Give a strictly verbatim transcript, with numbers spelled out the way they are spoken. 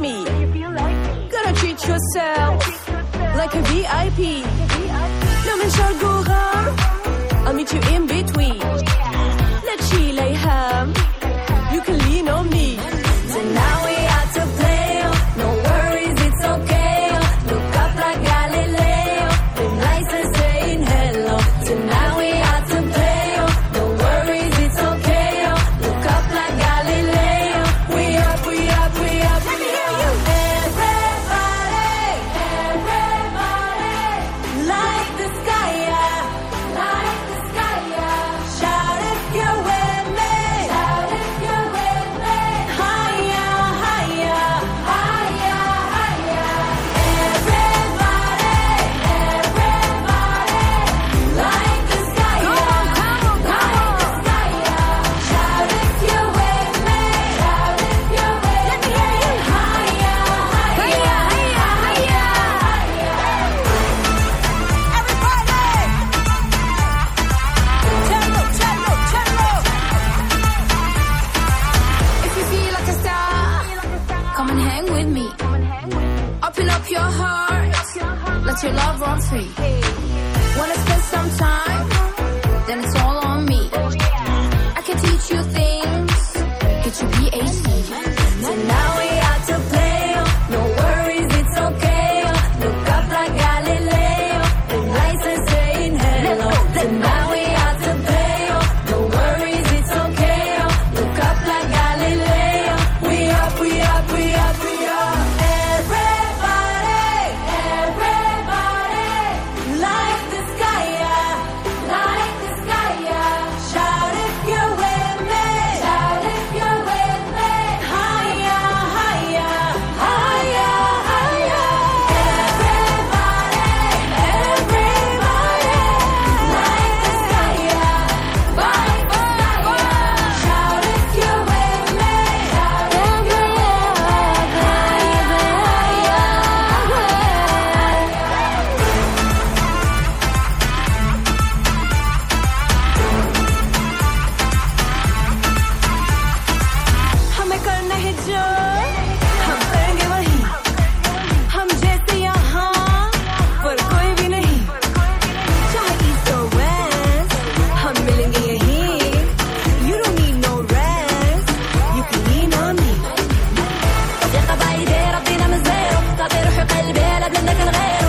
me? Gotta treat yourself like a V I P. No من شرق وغرب, I'll meet you in between. Let's chill, lay ham. You can lean on me. Tonight we have to play. No worries, it's okay. Look up like Galileo. The lights are saying hello. Tonight we have to play. No worries, it's okay. Look up like Galileo. We up, we up, we up. Let me hear you. Everybody, everybody, like the sky, yeah. Like the sky, yeah. Shout if you're with me. Shout if you're with me. Higher, higher, higher, higher. Everybody, everybody, like the sky, yeah. Like the sky, yeah. Shout if you're with me. Shout if you're with me. Let me hear you. Higher, higher, higher, higher. Everybody. Cello, cello, cello. If you feel like a star, come and hang with me. Open up your heart, let your love run free. Wanna spend some time? Then it's all on me. I can teach you things, get you P H D. Tonight we have to play. No worries, it's okay. Look up like Galileo. The lights are saying hello. Tonight we have to play. No worries, it's okay. Look up like Galileo. We up, we up, we up, we up. Everybody, everybody, like the sky, yeah. Like the sky, yeah. Shout if you're with me. Shout if you're with me. Higher, higher, higher, higher. Everybody, everybody, like the sky, yeah. Like the sky, yeah. Shout if you're with me. Shout if you're with me. हमें करना है जो हम करेंगे वही हम जैसे यहाँ पर कोई भी नहीं चाहे ईस्ट और वेस्ट हम मिलेंगे यहीं You don't need no rest You can lean on me يا قبايلي ربينا من زيرو تعطي روحي قلبي لا بلادنا كان غير